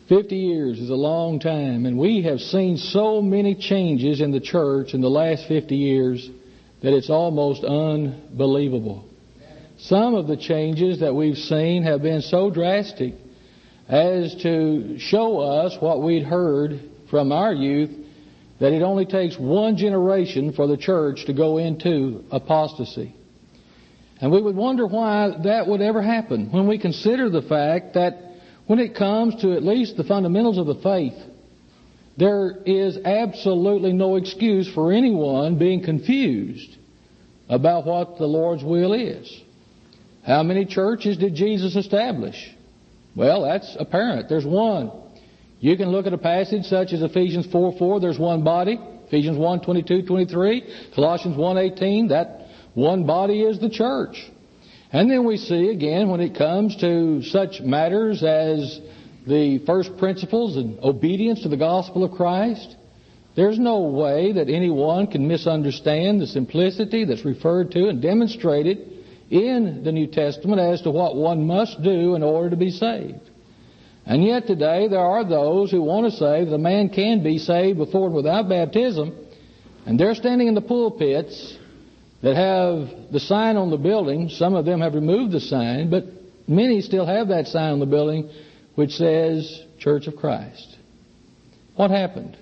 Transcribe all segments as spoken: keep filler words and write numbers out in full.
Fifty years is a long time, and we have seen so many changes in the church in the last fifty years that it's almost unbelievable. Some of the changes that we've seen have been so drastic as to show us what we'd heard from our youth, that it only takes one generation for the church to go into apostasy. And we would wonder why that would ever happen when we consider the fact that when it comes to at least the fundamentals of the faith, there is absolutely no excuse for anyone being confused about what the Lord's will is. How many churches did Jesus establish? Well, that's apparent. There's one. You can look at a passage such as Ephesians four four, there's one body. Ephesians one twenty-two twenty-three, Colossians one eighteen, that one body is the church. And then we see again when it comes to such matters as the first principles and obedience to the gospel of Christ, there's no way that anyone can misunderstand the simplicity that's referred to and demonstrated in the New Testament as to what one must do in order to be saved. And yet today there are those who want to say that a man can be saved before and without baptism, and they're standing in the pulpits that have the sign on the building. Some of them have removed the sign, but many still have that sign on the building which says Church of Christ. What happened?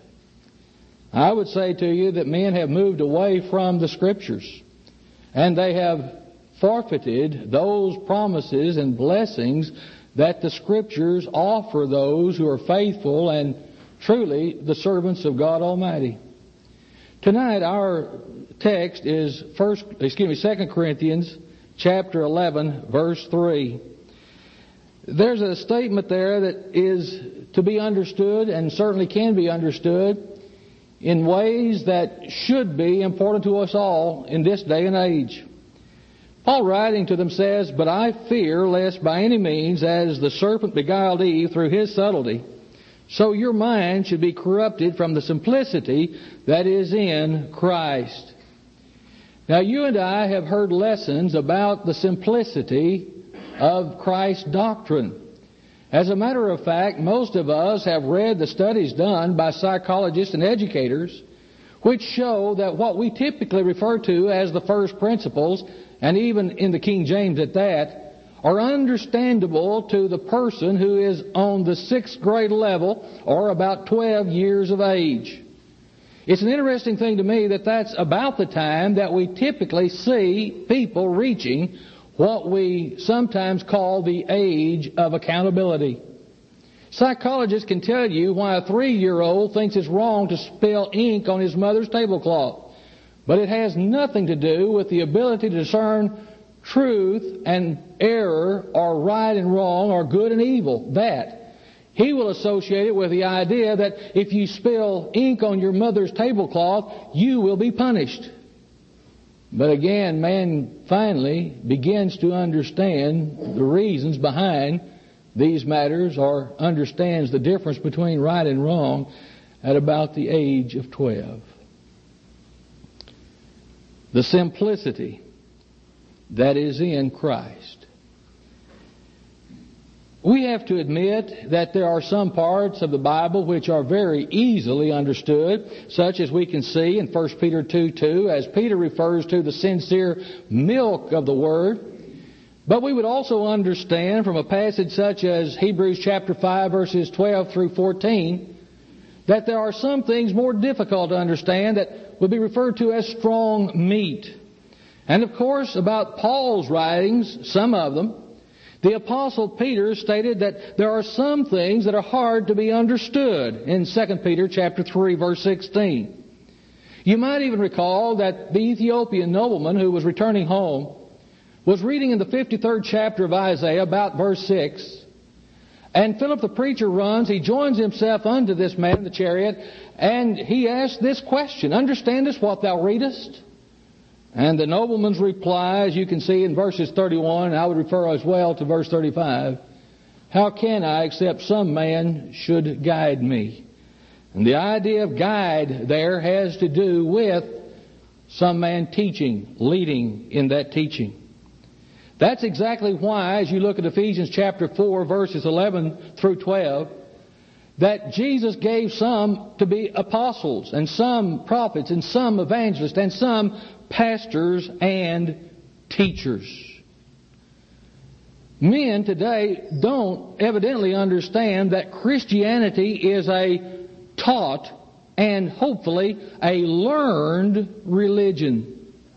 I would say to you that men have moved away from the Scriptures, and they have forfeited those promises and blessings that the Scriptures offer those who are faithful and truly the servants of God Almighty. Tonight our text is first, excuse me, Second Corinthians chapter eleven, verse three. There's a statement there that is to be understood and certainly can be understood in ways that should be important to us all in this day and age. Paul, writing to them, says, "But I fear lest by any means, as the serpent beguiled Eve through his subtlety, so your mind should be corrupted from the simplicity that is in Christ." Now, you and I have heard lessons about the simplicity of Christ's doctrine. As a matter of fact, most of us have read the studies done by psychologists and educators which show that what we typically refer to as the first principles, and even in the King James at that, are understandable to the person who is on the sixth grade level or about twelve years of age. It's an interesting thing to me that that's about the time that we typically see people reaching what we sometimes call the age of accountability. Psychologists can tell you why a three-year-old thinks it's wrong to spill ink on his mother's tablecloth. But it has nothing to do with the ability to discern truth and error, or right and wrong, or good and evil. That. He will associate it with the idea that if you spill ink on your mother's tablecloth, you will be punished. But again, man finally begins to understand the reasons behind these matters, or understands the difference between right and wrong at about the age of twelve. The simplicity that is in Christ. We have to admit that there are some parts of the Bible which are very easily understood, such as we can see in First Peter two two, as Peter refers to the sincere milk of the Word. But we would also understand from a passage such as Hebrews chapter five, verses twelve through fourteen, that there are some things more difficult to understand that would be referred to as strong meat. And of course, about Paul's writings, some of them, the Apostle Peter stated that there are some things that are hard to be understood in Second Peter chapter three, verse sixteen. You might even recall that the Ethiopian nobleman who was returning home was reading in the fifty-third chapter of Isaiah, about verse six. And Philip the preacher runs, he joins himself unto this man in the chariot, and he asks this question, "Understandest what thou readest?" And the nobleman's reply, as you can see in verses thirty-one, and I would refer as well to verse thirty-five, "How can I, except some man should guide me?" And the idea of guide there has to do with some man teaching, leading in that teaching. That's exactly why, as you look at Ephesians chapter four, verses eleven through twelve, that Jesus gave some to be apostles, and some prophets, and some evangelists, and some pastors and teachers. Men today don't evidently understand that Christianity is a taught and hopefully a learned religion.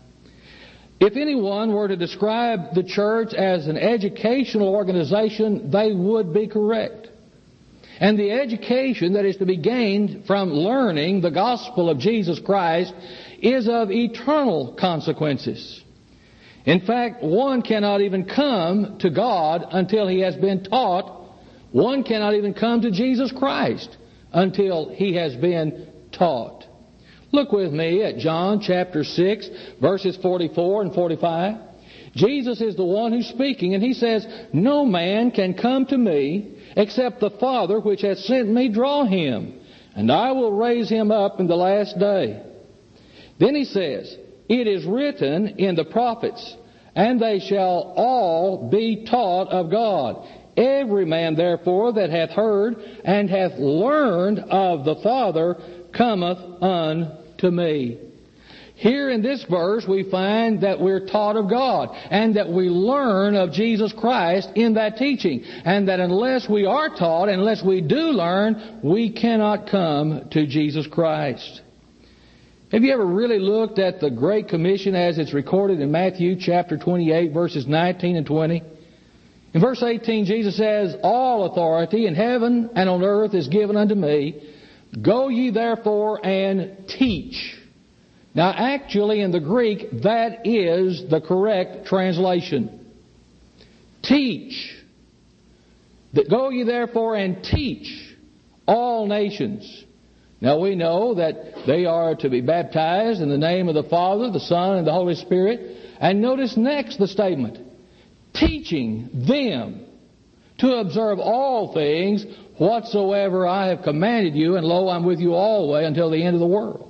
If anyone were to describe the church as an educational organization, they would be correct. And the education that is to be gained from learning the gospel of Jesus Christ is of eternal consequences. In fact, one cannot even come to God until he has been taught. One cannot even come to Jesus Christ until he has been taught. Look with me at John chapter six, verses forty-four and forty-five. Jesus is the one who's speaking, and he says, "No man can come to me except the Father which hath sent me draw him, and I will raise him up in the last day." Then he says, "It is written in the prophets, and they shall all be taught of God. Every man therefore that hath heard and hath learned of the Father cometh unto me." Here in this verse we find that we're taught of God, and that we learn of Jesus Christ in that teaching, and that unless we are taught, unless we do learn, we cannot come to Jesus Christ. Have you ever really looked at the Great Commission as it's recorded in Matthew chapter twenty-eight, verses nineteen and twenty? In verse eighteen, Jesus says, "All authority in heaven and on earth is given unto me. Go ye therefore and teach." Now actually in the Greek, that is the correct translation. Teach. That go ye therefore and teach all nations. Now we know that they are to be baptized in the name of the Father, the Son, and the Holy Spirit. And notice next the statement, teaching them to observe all things whatsoever I have commanded you, and lo, I'm with you always until the end of the world.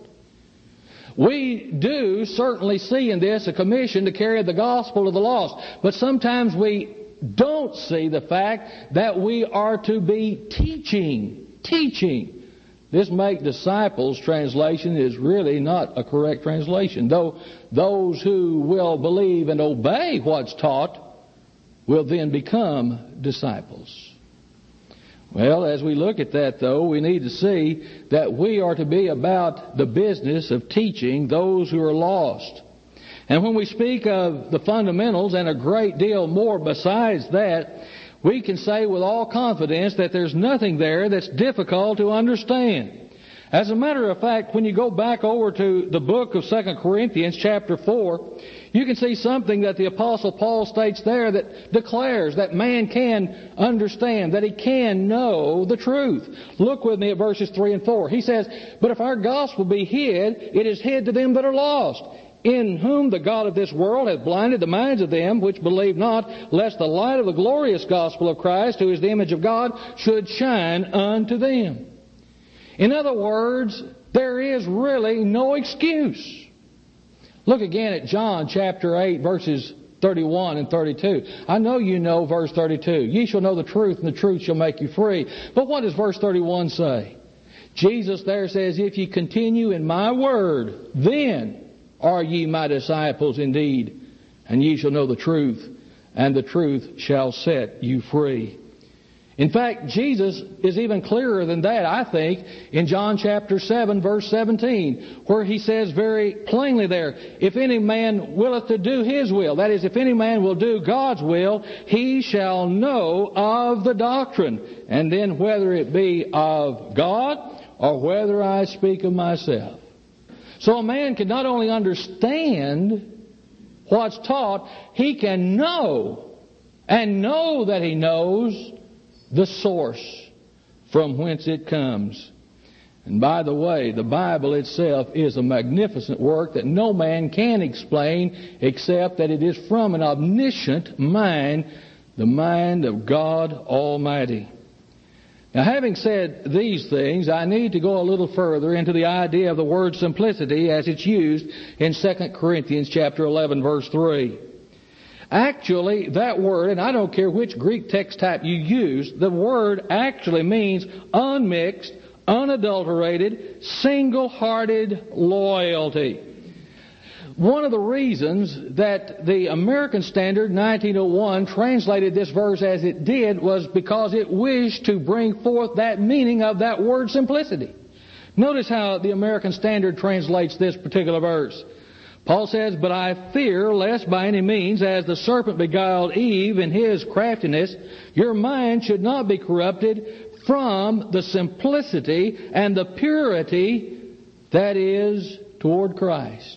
We do certainly see in this a commission to carry the gospel to the lost, but sometimes we don't see the fact that we are to be teaching. Teaching. This "make disciples" translation is really not a correct translation, though those who will believe and obey what's taught will then become disciples. Well, as we look at that, though, we need to see that we are to be about the business of teaching those who are lost. And when we speak of the fundamentals and a great deal more besides that, we can say with all confidence that there's nothing there that's difficult to understand. As a matter of fact, when you go back over to the book of Second Corinthians chapter four, you can see something that the Apostle Paul states there that declares that man can understand, that he can know the truth. Look with me at verses three and four. He says, "But if our gospel be hid, it is hid to them that are lost, in whom the God of this world hath blinded the minds of them which believe not, lest the light of the glorious gospel of Christ, who is the image of God, should shine unto them." In other words, there is really no excuse. Look again at John chapter eight, verses thirty-one and thirty-two. I know you know verse thirty-two. "Ye shall know the truth, and the truth shall make you free." But what does verse thirty-one say? Jesus there says, "If ye continue in my word, then are ye my disciples indeed, and ye shall know the truth, and the truth shall set you free." In fact, Jesus is even clearer than that, I think, in John chapter seven, verse seventeen, where he says very plainly there, "If any man willeth to do his will," that is, if any man will do God's will, "he shall know of the doctrine, and then whether it be of God or whether I speak of myself." So a man can not only understand what's taught, he can know, and know that he knows the source from whence it comes. And by the way, the Bible itself is a magnificent work that no man can explain except that it is from an omniscient mind, the mind of God Almighty. Now, having said these things, I need to go a little further into the idea of the word simplicity as it's used in Second Corinthians chapter eleven, verse three. Actually, that word, and I don't care which Greek text type you use, the word actually means unmixed, unadulterated, single-hearted loyalty. One of the reasons that the American Standard nineteen oh one translated this verse as it did was because it wished to bring forth that meaning of that word simplicity. Notice how the American Standard translates this particular verse. Paul says, "But I fear lest by any means, as the serpent beguiled Eve in his craftiness, your mind should not be corrupted from the simplicity and the purity that is toward Christ."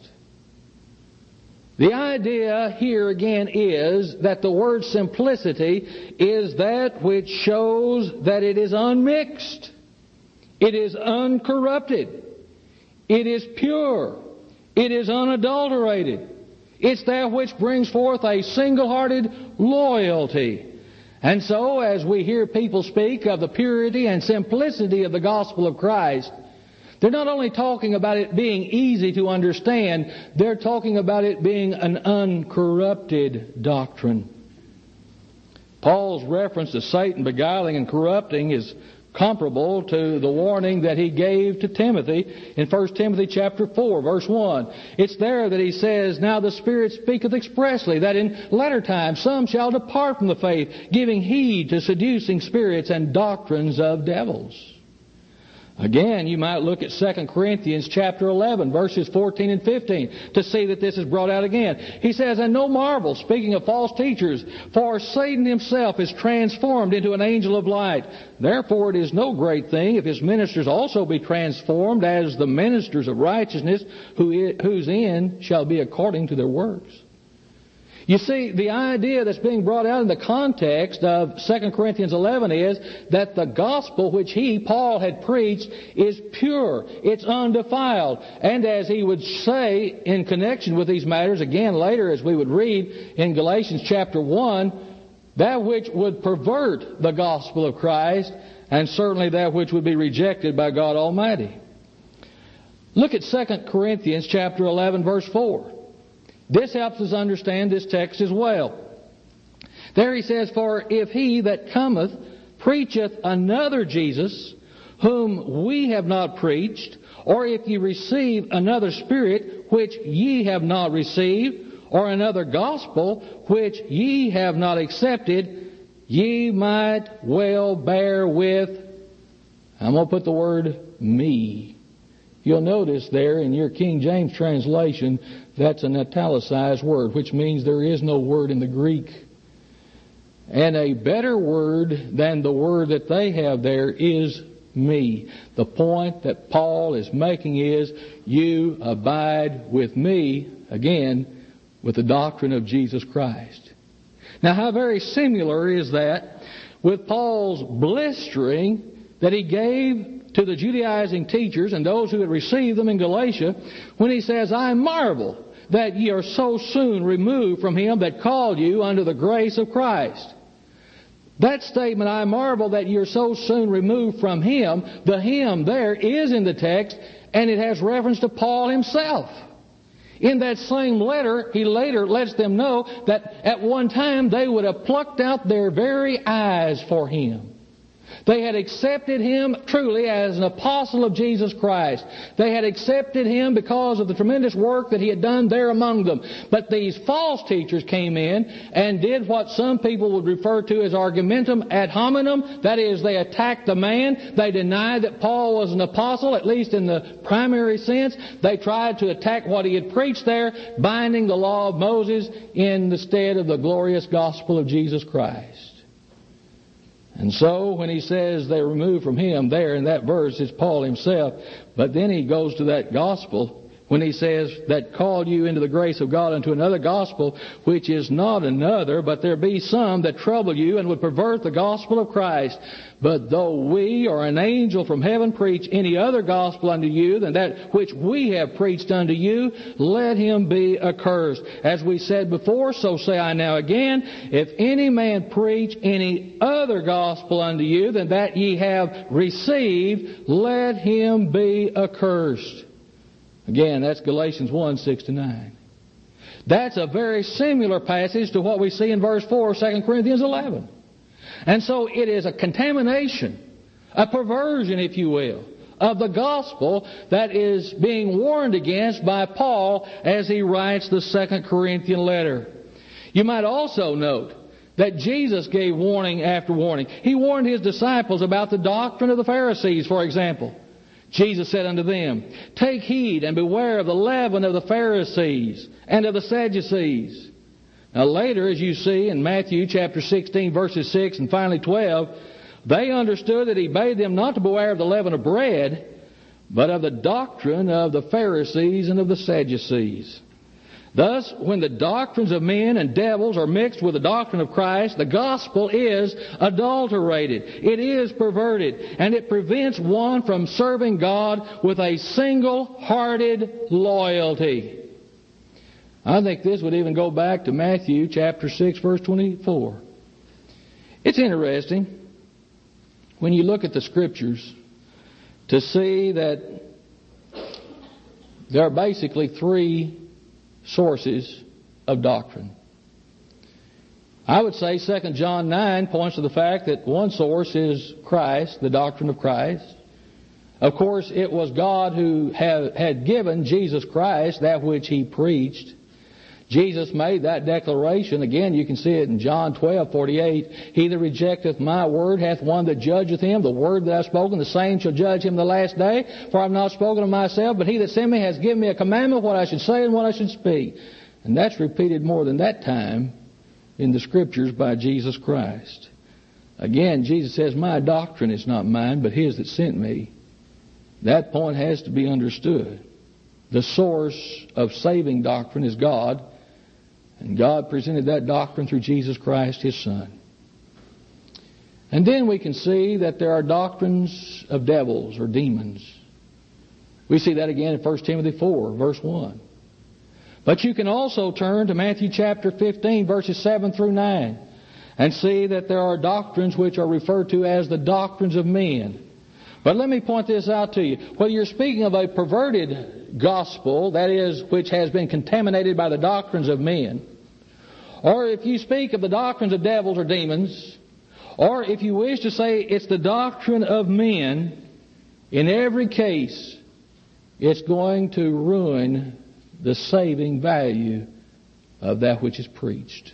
The idea here again is that the word simplicity is that which shows that it is unmixed, it is uncorrupted, it is pure, it is unadulterated. It's that which brings forth a single-hearted loyalty. And so, as we hear people speak of the purity and simplicity of the gospel of Christ, they're not only talking about it being easy to understand, they're talking about it being an uncorrupted doctrine. Paul's reference to Satan beguiling and corrupting is comparable to the warning that he gave to Timothy in First Timothy chapter four, verse one. It's there that he says, "Now the Spirit speaketh expressly, that in latter times some shall depart from the faith, giving heed to seducing spirits and doctrines of devils." Again, you might look at Second Corinthians chapter eleven, verses fourteen and fifteen, to see that this is brought out again. He says, "And no marvel, speaking of false teachers, for Satan himself is transformed into an angel of light. Therefore it is no great thing if his ministers also be transformed as the ministers of righteousness, whose end shall be according to their works." You see, the idea that's being brought out in the context of Second Corinthians eleven is that the gospel which he, Paul, had preached is pure, it's undefiled. And as he would say in connection with these matters, again later as we would read in Galatians chapter one, that which would pervert the gospel of Christ, and certainly that which would be rejected by God Almighty. Look at Second Corinthians chapter eleven, verse four. This helps us understand this text as well. There he says, "For if he that cometh preacheth another Jesus, whom we have not preached, or if ye receive another spirit, which ye have not received, or another gospel, which ye have not accepted, ye might well bear with," I'm going to put the word "me." You'll notice there in your King James translation, that's an italicized word, which means there is no word in the Greek. And a better word than the word that they have there is "me." The point that Paul is making is, you abide with me, again, with the doctrine of Jesus Christ. Now, how very similar is that with Paul's blistering that he gave to the Judaizing teachers and those who had received them in Galatia, when he says, "I marvel that ye are so soon removed from him that called you unto the grace of Christ." That statement, "I marvel that ye are so soon removed from him," the him there is in the text, and it has reference to Paul himself. In that same letter, he later lets them know that at one time they would have plucked out their very eyes for him. They had accepted him truly as an apostle of Jesus Christ. They had accepted him because of the tremendous work that he had done there among them. But these false teachers came in and did what some people would refer to as argumentum ad hominem. That is, they attacked the man. They denied that Paul was an apostle, at least in the primary sense. They tried to attack what he had preached there, binding the law of Moses in the stead of the glorious gospel of Jesus Christ. And so when he says they removed from him, there in that verse it's Paul himself. But then he goes to that gospel when he says that called you into the grace of God unto another gospel, which is not another, but there be some that trouble you and would pervert the gospel of Christ. But though we or an angel from heaven preach any other gospel unto you than that which we have preached unto you, let him be accursed. As we said before, so say I now again, if any man preach any other gospel unto you than that ye have received, let him be accursed. Again, that's Galatians one, six to nine. That's a very similar passage to what we see in verse four of Second Corinthians eleven. And so it is a contamination, a perversion, if you will, of the gospel that is being warned against by Paul as he writes the Second Corinthian letter. You might also note that Jesus gave warning after warning. He warned His disciples about the doctrine of the Pharisees, for example. Jesus said unto them, "Take heed and beware of the leaven of the Pharisees and of the Sadducees." Now later, as you see in Matthew chapter sixteen, verses six and finally twelve, they understood that He bade them not to beware of the leaven of bread, but of the doctrine of the Pharisees and of the Sadducees. Thus, when the doctrines of men and devils are mixed with the doctrine of Christ, the gospel is adulterated. It is perverted. And it prevents one from serving God with a single-hearted loyalty. I think this would even go back to Matthew chapter six, verse twenty-four. It's interesting when you look at the Scriptures to see that there are basically three sources of doctrine. I would say Second John nine points to the fact that one source is Christ, the doctrine of Christ. Of course, it was God who had, had given Jesus Christ that which He preached. Jesus made that declaration. Again, you can see it in John twelve forty-eight. "He that rejecteth my word hath one that judgeth him. The word that I have spoken, the same shall judge him the last day. For I have not spoken of myself, but he that sent me has given me a commandment what I should say and what I should speak." And that's repeated more than that time in the Scriptures by Jesus Christ. Again, Jesus says, "My doctrine is not mine, but His that sent me." That point has to be understood. The source of saving doctrine is God. And God presented that doctrine through Jesus Christ, His Son. And then we can see that there are doctrines of devils or demons. We see that again in First Timothy four, verse one. But you can also turn to Matthew chapter fifteen, verses seven through nine, and see that there are doctrines which are referred to as the doctrines of men. But let me point this out to you. Whether you're speaking of a perverted gospel, that is, which has been contaminated by the doctrines of men, or if you speak of the doctrines of devils or demons, or if you wish to say it's the doctrine of men, in every case, it's going to ruin the saving value of that which is preached.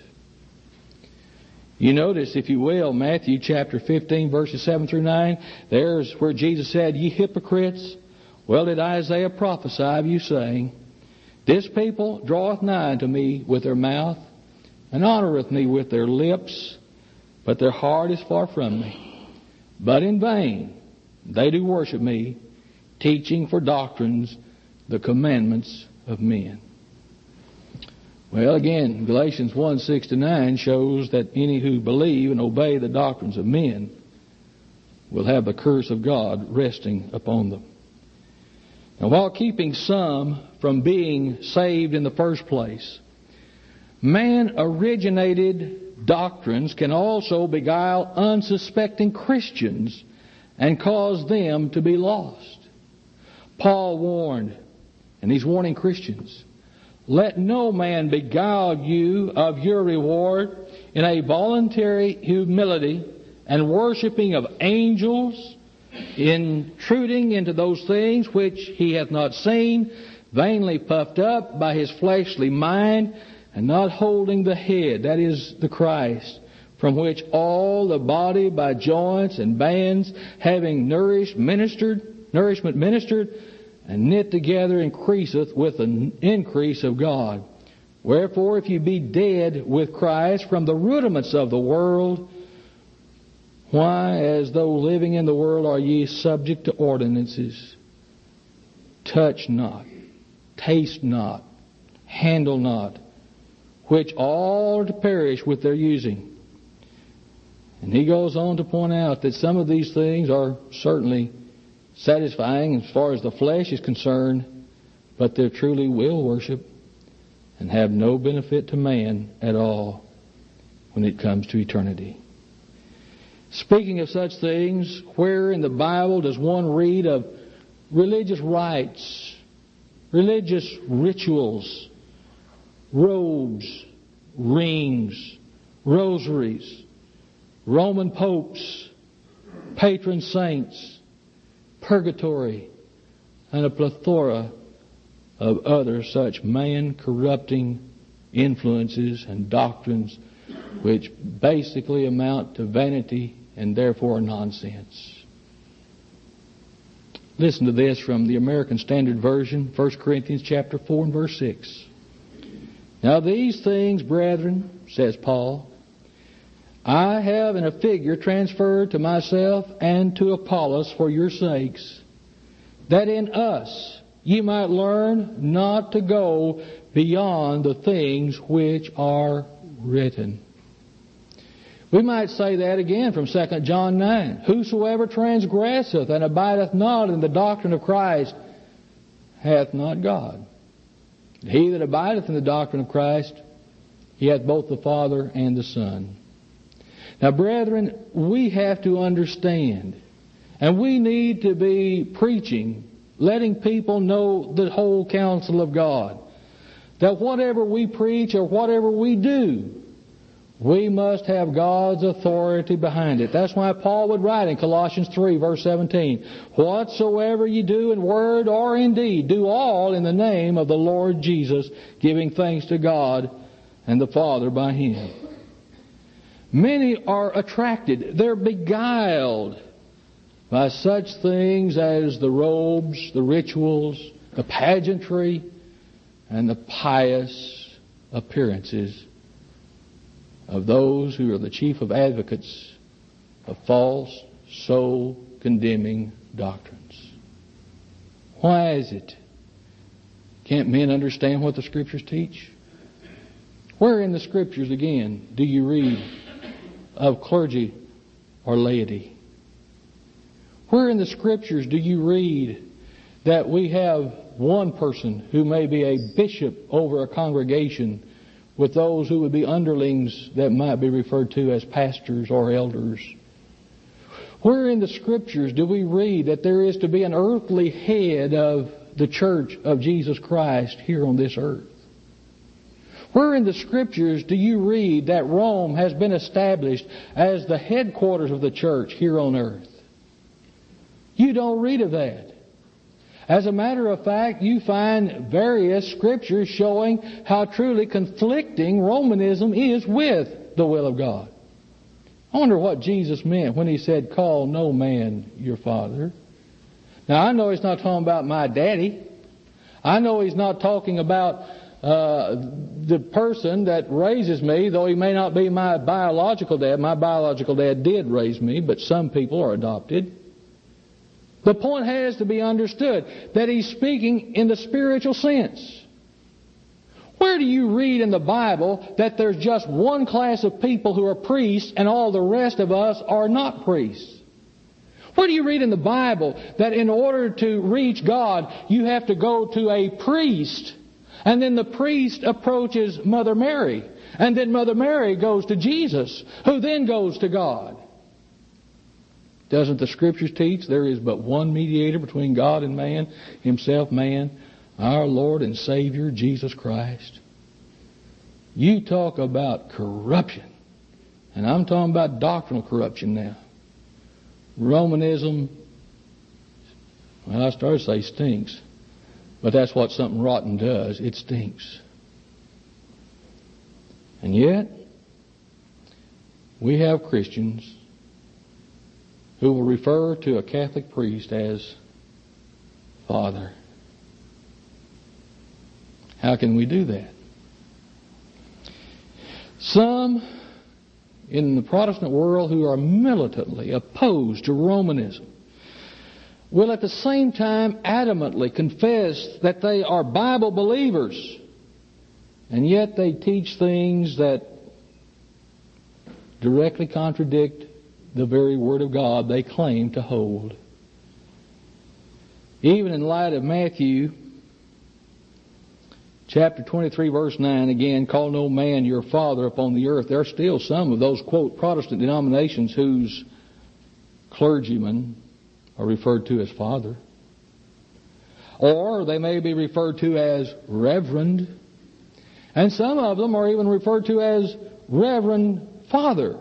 You notice, if you will, Matthew chapter fifteen, verses seven through nine, there's where Jesus said, "Ye hypocrites, well did Isaiah prophesy of you, saying, This people draweth nigh unto me with their mouth, and honoureth me with their lips, but their heart is far from me. But in vain they do worship me, teaching for doctrines the commandments of men." Well, again, Galatians one, six to nine shows that any who believe and obey the doctrines of men will have the curse of God resting upon them. Now, while keeping some from being saved in the first place, man-originated doctrines can also beguile unsuspecting Christians and cause them to be lost. Paul warned, and he's warning Christians, "Let no man beguile you of your reward in a voluntary humility and worshipping of angels, intruding into those things which he hath not seen, vainly puffed up by his fleshly mind, and not holding the head," that is the Christ, "from which all the body by joints and bands, having nourished, ministered, nourishment ministered, and knit together increaseth with an increase of God. Wherefore, if you be dead with Christ from the rudiments of the world, why, as though living in the world, are ye subject to ordinances? Touch not, taste not, handle not, which all are to perish with their using." And he goes on to point out that some of these things are certainly satisfying as far as the flesh is concerned, but they're truly will worship and have no benefit to man at all when it comes to eternity. Speaking of such things, where in the Bible does one read of religious rites, religious rituals, robes, rings, rosaries, Roman popes, patron saints, purgatory, and a plethora of other such man-corrupting influences and doctrines which basically amount to vanity and therefore nonsense. Listen to this from the American Standard Version, First Corinthians chapter four and verse six. Now these things, brethren, says Paul, I have in a figure transferred to myself and to Apollos for your sakes, that in us ye might learn not to go beyond the things which are written. We might say that again from Second John nine. Whosoever transgresseth and abideth not in the doctrine of Christ hath not God. He that abideth in the doctrine of Christ, he hath both the Father and the Son. Now, brethren, we have to understand, and we need to be preaching, letting people know the whole counsel of God, that whatever we preach or whatever we do, we must have God's authority behind it. That's why Paul would write in Colossians three, verse seventeen, whatsoever you do in word or in deed, do all in the name of the Lord Jesus, giving thanks to God and the Father by Him. Many are attracted, they're beguiled by such things as the robes, the rituals, the pageantry, and the pious appearances of those who are the chief of advocates of false, soul-condemning doctrines. Why is it? Can't men understand what the Scriptures teach? Where in the Scriptures, again, do you read of clergy or laity? Where in the Scriptures do you read that we have one person who may be a bishop over a congregation with those who would be underlings that might be referred to as pastors or elders? Where in the Scriptures do we read that there is to be an earthly head of the church of Jesus Christ here on this earth? Where in the Scriptures do you read that Rome has been established as the headquarters of the church here on earth? You don't read of that. As a matter of fact, you find various Scriptures showing how truly conflicting Romanism is with the will of God. I wonder what Jesus meant when He said, call no man your father. Now, I know He's not talking about my daddy. I know He's not talking about uh, the person that raises me, though he may not be my biological dad. My biological dad did raise me, but some people are adopted. The point has to be understood that He's speaking in the spiritual sense. Where do you read in the Bible that there's just one class of people who are priests and all the rest of us are not priests? Where do you read in the Bible that in order to reach God, you have to go to a priest, and then the priest approaches Mother Mary, and then Mother Mary goes to Jesus, who then goes to God? Doesn't the Scriptures teach there is but one mediator between God and man, Himself man, our Lord and Savior, Jesus Christ? You talk about corruption. And I'm talking about doctrinal corruption now. Romanism, well, I started to say stinks. But that's what something rotten does. It stinks. And yet, we have Christians who will refer to a Catholic priest as Father. How can we do that? Some in the Protestant world who are militantly opposed to Romanism will at the same time adamantly confess that they are Bible believers, and yet they teach things that directly contradict the very Word of God they claim to hold. Even in light of Matthew chapter twenty-three, verse nine, again, call no man your father upon the earth. There are still some of those, quote, Protestant denominations whose clergymen are referred to as father. Or they may be referred to as reverend. And some of them are even referred to as Reverend Father.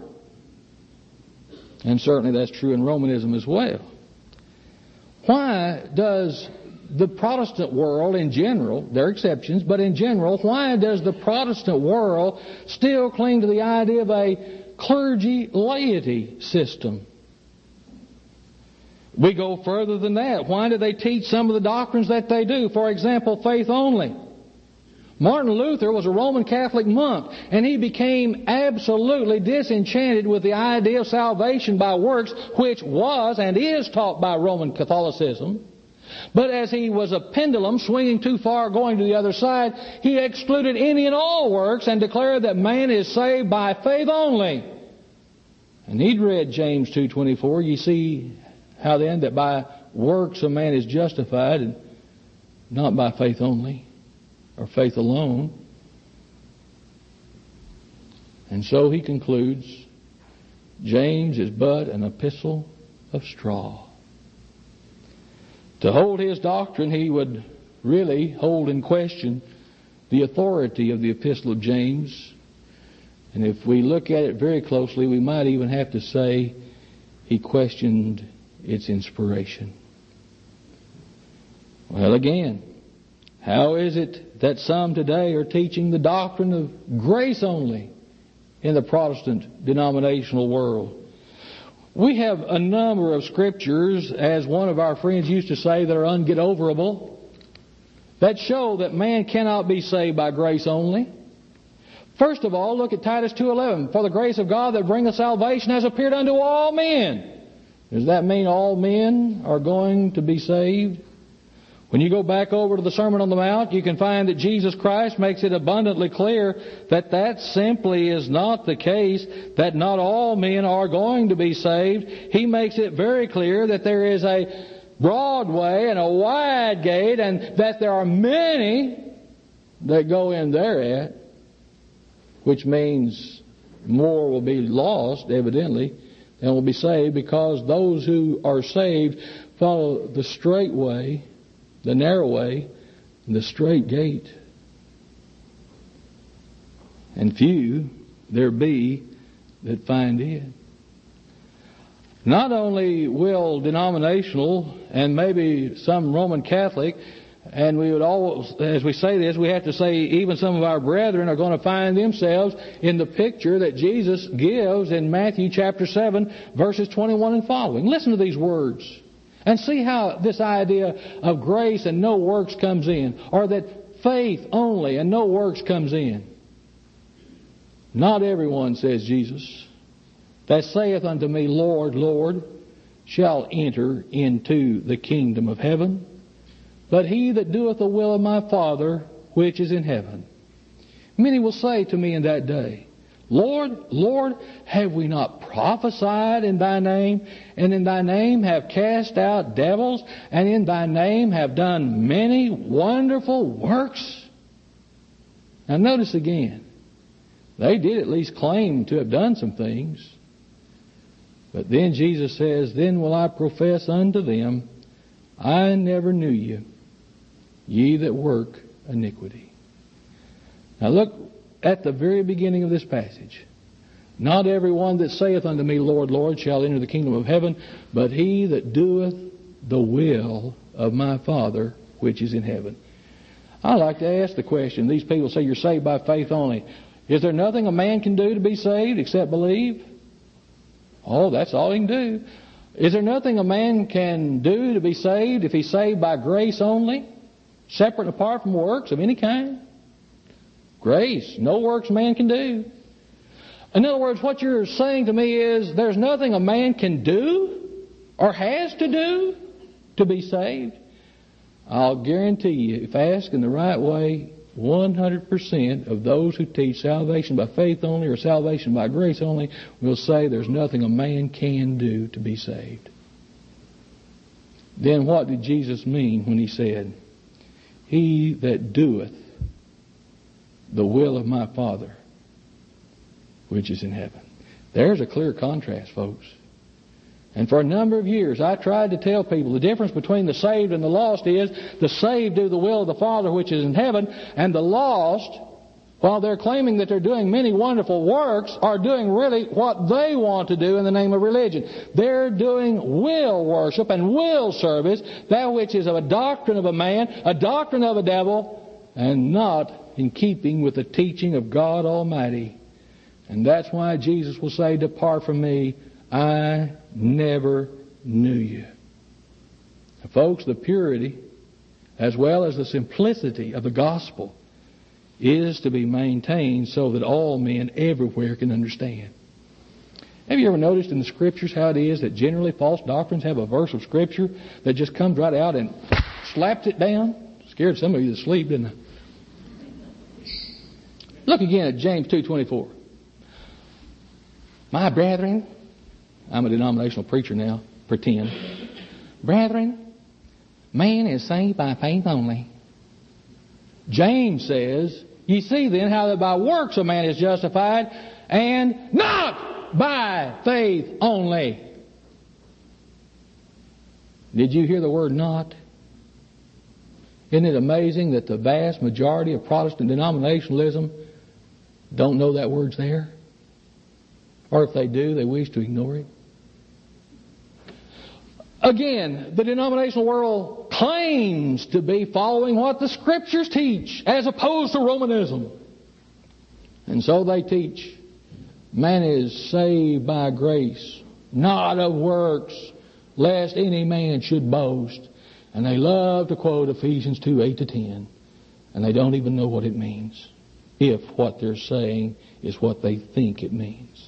And certainly that's true in Romanism as well. Why does the Protestant world in general, there are exceptions, but in general, why does the Protestant world still cling to the idea of a clergy laity system? We go further than that. Why do they teach some of the doctrines that they do? For example, faith only. Martin Luther was a Roman Catholic monk, and he became absolutely disenchanted with the idea of salvation by works, which was and is taught by Roman Catholicism. But as he was a pendulum swinging too far going to the other side, he excluded any and all works and declared that man is saved by faith only. And he'd read James two twenty-four. You see how then that by works a man is justified, and not by faith only, or faith alone. And so he concludes, James is but an epistle of straw. To hold his doctrine, he would really hold in question the authority of the epistle of James. And if we look at it very closely, we might even have to say he questioned its inspiration. Well, again, how is it that some today are teaching the doctrine of grace only in the Protestant denominational world? We have a number of scriptures, as one of our friends used to say, that are unget-overable, that show that man cannot be saved by grace only. First of all, look at Titus two eleven. For the grace of God that bringeth salvation has appeared unto all men. Does that mean all men are going to be saved? When you go back over to the Sermon on the Mount, you can find that Jesus Christ makes it abundantly clear that that simply is not the case, that not all men are going to be saved. He makes it very clear that there is a broad way and a wide gate, and that there are many that go in thereat, which means more will be lost, evidently, than will be saved, because those who are saved follow the straight way, the narrow way, and the straight gate. And few there be that find it. Not only will denominational and maybe some Roman Catholic, and we would always, as we say this, we have to say even some of our brethren are going to find themselves in the picture that Jesus gives in Matthew chapter seven, verses twenty-one and following. Listen to these words. And see how this idea of grace and no works comes in, or that faith only and no works comes in. Not everyone, says Jesus, that saith unto me, Lord, Lord, shall enter into the kingdom of heaven, but he that doeth the will of my Father which is in heaven. Many will say to me in that day, Lord, Lord, have we not prophesied in Thy name, and in Thy name have cast out devils, and in Thy name have done many wonderful works? Now notice again, they did at least claim to have done some things. But then Jesus says, Then will I profess unto them, I never knew you, ye that work iniquity. Now look at the very beginning of this passage. Not everyone that saith unto me, Lord, Lord, shall enter the kingdom of heaven, but he that doeth the will of my Father which is in heaven. I like to ask the question. These people say you're saved by faith only. Is there nothing a man can do to be saved except believe? Oh, that's all he can do. Is there nothing a man can do to be saved if he's saved by grace only, separate and apart from works of any kind? Grace. No works man can do. In other words, what you're saying to me is there's nothing a man can do or has to do to be saved. I'll guarantee you, if asked in the right way, one hundred percent of those who teach salvation by faith only or salvation by grace only will say there's nothing a man can do to be saved. Then what did Jesus mean when He said, He that doeth the will of my Father which is in heaven? There's a clear contrast, folks. And for a number of years I tried to tell people the difference between the saved and the lost is the saved do the will of the Father which is in heaven, and the lost while they're claiming that they're doing many wonderful works, are doing really what they want to do in the name of religion. They're doing will worship and will service, that which is of a doctrine of a man, a doctrine of a devil, and not in keeping with the teaching of God Almighty. And that's why Jesus will say, "Depart from me, I never knew you." Now, folks, the purity as well as the simplicity of the gospel is to be maintained so that all men everywhere can understand. Have you ever noticed in the Scriptures how it is that generally false doctrines have a verse of Scripture that just comes right out and slaps it down? Scared some of you to sleep, didn't I? Look again at James two twenty-four. "My brethren," I'm a denominational preacher now, pretend. "Brethren, man is saved by faith only." James says, "Ye see then how that by works a man is justified, and not by faith only." Did you hear the word "not"? Isn't it amazing that the vast majority of Protestant denominationalism don't know that word's there? Or if they do, they wish to ignore it. Again, the denominational world claims to be following what the Scriptures teach as opposed to Romanism. And so they teach man is saved by grace, not of works, lest any man should boast. And they love to quote Ephesians two, eight to ten. And they don't even know what it means, if what they're saying is what they think it means.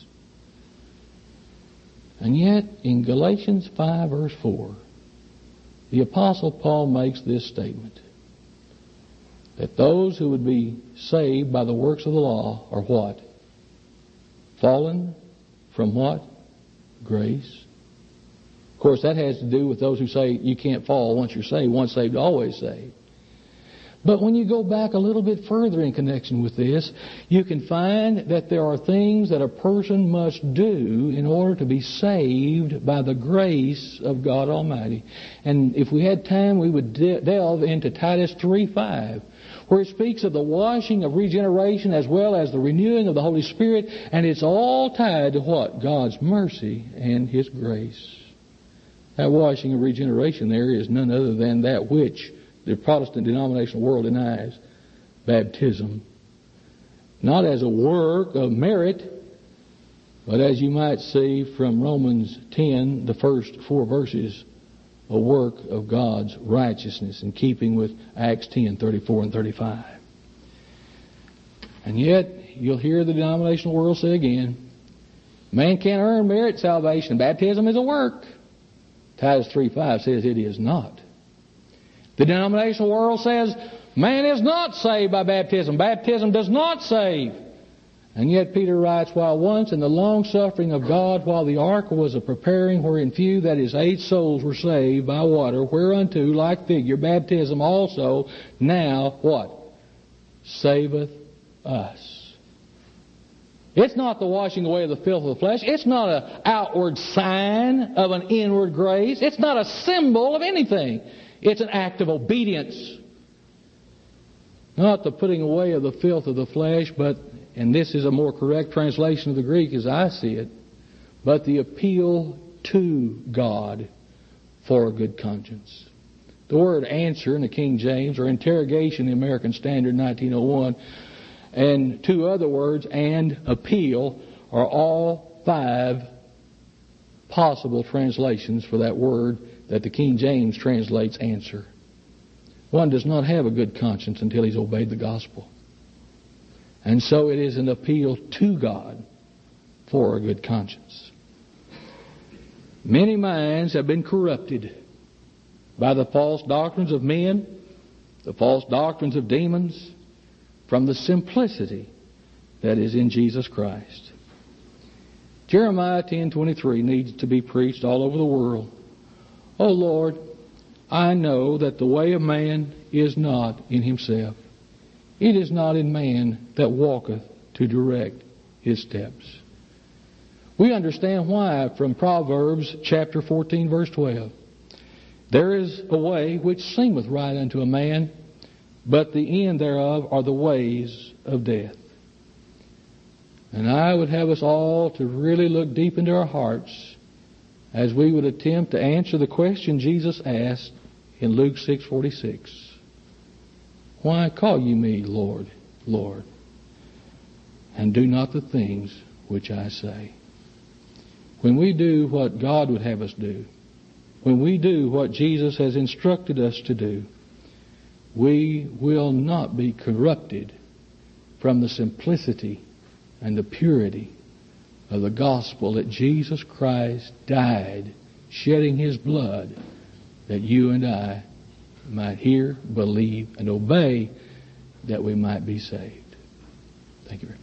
And yet, in Galatians five, verse four, the Apostle Paul makes this statement, that those who would be saved by the works of the law are what? Fallen from what? Grace. Of course, that has to do with those who say you can't fall once you're saved. Once saved, always saved. But when you go back a little bit further in connection with this, you can find that there are things that a person must do in order to be saved by the grace of God Almighty. And if we had time, we would de- delve into Titus three five, where it speaks of the washing of regeneration as well as the renewing of the Holy Spirit, and it's all tied to what? God's mercy and His grace. That washing of regeneration there is none other than that which the Protestant denominational world denies: baptism. Not as a work of merit, but as you might see from Romans ten, the first four verses, a work of God's righteousness in keeping with Acts ten, thirty-four and thirty-five. And yet, you'll hear the denominational world say again, man can't earn merit salvation. Baptism is a work. Titus three five says it is not. The denominational world says man is not saved by baptism. Baptism does not save. And yet Peter writes, while once in the long suffering of God, while the ark was a preparing, wherein few, that is eight souls, were saved by water, whereunto, like figure, baptism also now, what? Saveth us. It's not the washing away of the filth of the flesh. It's not an outward sign of an inward grace. It's not a symbol of anything. It's an act of obedience. Not the putting away of the filth of the flesh, but, and this is a more correct translation of the Greek as I see it, but the appeal to God for a good conscience. The word answer in the King James, or interrogation in the American Standard nineteen oh one, and two other words, and appeal, are all five possible translations for that word that the King James translates answer. One does not have a good conscience until he's obeyed the gospel. And so it is an appeal to God for a good conscience. Many minds have been corrupted by the false doctrines of men, the false doctrines of demons, from the simplicity that is in Jesus Christ. Jeremiah ten twenty-three needs to be preached all over the world. O Lord, I know that the way of man is not in himself. It is not in man that walketh to direct his steps. We understand why from Proverbs chapter fourteen, verse twelve. There is a way which seemeth right unto a man, but the end thereof are the ways of death. And I would have us all to really look deep into our hearts as we would attempt to answer the question Jesus asked in Luke six forty-six. Why call you me Lord, Lord, and do not the things which I say? When we do what God would have us do, when we do what Jesus has instructed us to do, we will not be corrupted from the simplicity and the purity of the gospel that Jesus Christ died, shedding His blood, that you and I might hear, believe, and obey, that we might be saved. Thank you very much.